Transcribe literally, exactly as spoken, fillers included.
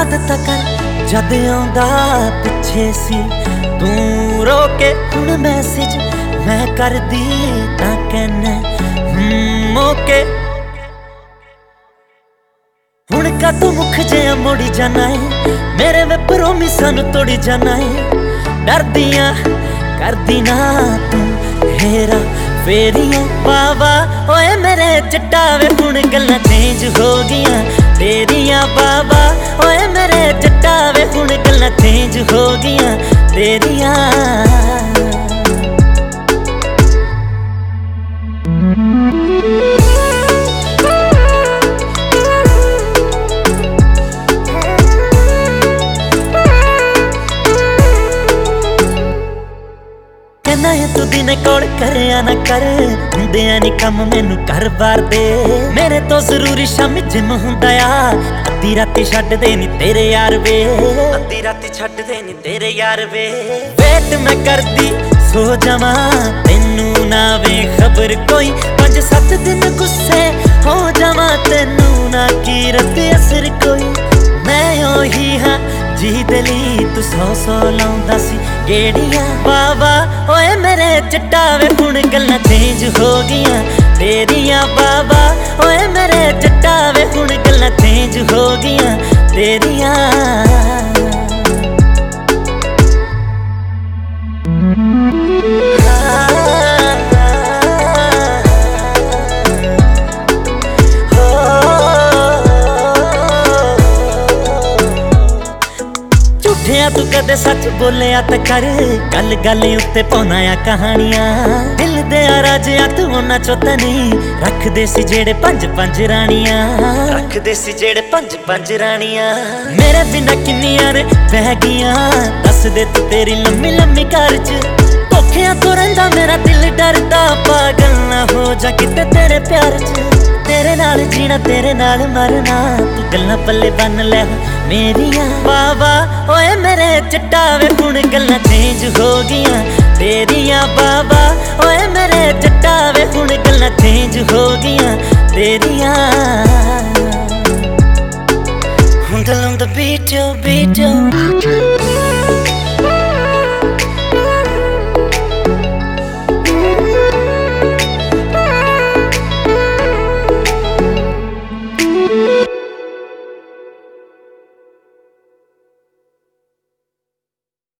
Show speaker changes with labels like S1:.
S1: ਦਿੱਤਾ ਕਰ ਜਦ ਆਉਂਦਾ ਪਿੱਛੇ ਸੀ ਤੂੰ ਰੋਕੇ। ਹੁਣ ਮੈਸੇਜ ਮੈਂ ਕਰਦੀ ਤਾਂ ਕਹਿਣਾ ਹਮ ਓਕੇ। ਹੁਣ ਕਾ ਤੂੰ ਮੁੱਖ ਜਿਹਾ ਮੋੜੀ ਜਾਣਾ ਏ ਮੇਰੇ ਵੇ ਪ੍ਰੋਮਿਸਾਂ ਨੂੰ ਤੋੜੀ ਜਾਣਾ ਏ। ਡਰਦੀਆਂ ਕਰਦੀ ਨਾ ਤੂੰ ਹੇਰਾ ਫੇਰੀਆਂ ਬਾਵਾ ਓਏ ਮੇਰੇ ਚਿੱਟਾ ਵੇ ਹੁਣ ਗੱਲਾਂ ਚੇਂਜ ਹੋ ਗਈਆਂ ਤੇਰੀਆਂ ਬਾਵਾ ਓਏ ਮੇਰੇ ਚਿੱਟਾ ਵੇ ਹੁਣ ਗੱਲਾਂ ਚੇਂਜ ਹੋ ਗਈਆਂ ਤੇਰੀਆਂ। कहना है तू दिने कोल करिया ना कर हुंदिया नी कम मैनू घर बार दे। मेरे तो जरूरी शामी जिम हुंदा आ अद्धी राती छड्ड दे नी तेरे यार वे। अद्धी राती छड्ड दे नी तेरे यार वे। वेट मैं करदी सो जावां तैनू ना वे खबर कोई पंज सत्त दिन गुस्से हो जावां तैनू ना की रत असर कोई। मैं ओही हाँ जी दली तू सौ सौ लाउंदा सी गेड़ियां बाबा ओए मेरे चिट्टा वे हुण गल्लां चेंज हो गईयां तेरियां बाबा ओए मेरे चिट्टा वे हुण गल्लां चेंज हो गईयां तेरियां। तू कदे सच बोलिया ते कर गल गल उत्ते पाउना आ कहानियां। दिल दे राजिया तू उन्हां चों तां नहीं रखदे सी जेड़े पंज पंज रानियां। रखदे सी जेड़े पंज पंज रानियां। मेरे बिना किन्नियां रे बह गईयां दस दे तू तेरी लम्मी लम्मी घर च। धोखियां तो रहिंदा मेरा दिल डरदा पागल ना हो जा किते तेरे प्यार च। तेरे नाल जीना तेरे नाल मरना तू गल्लां पल्ले बन लै मेरियां बाबा ओए मेरे चिट्टा वे हुण गल्लां चेंज हो गईयां तेरियां बाबा ओए मेरे चिट्टा वे हुण गल्लां चेंज हो गईयां तेरियां। हुण गल्लां दा बीट जो बीट जो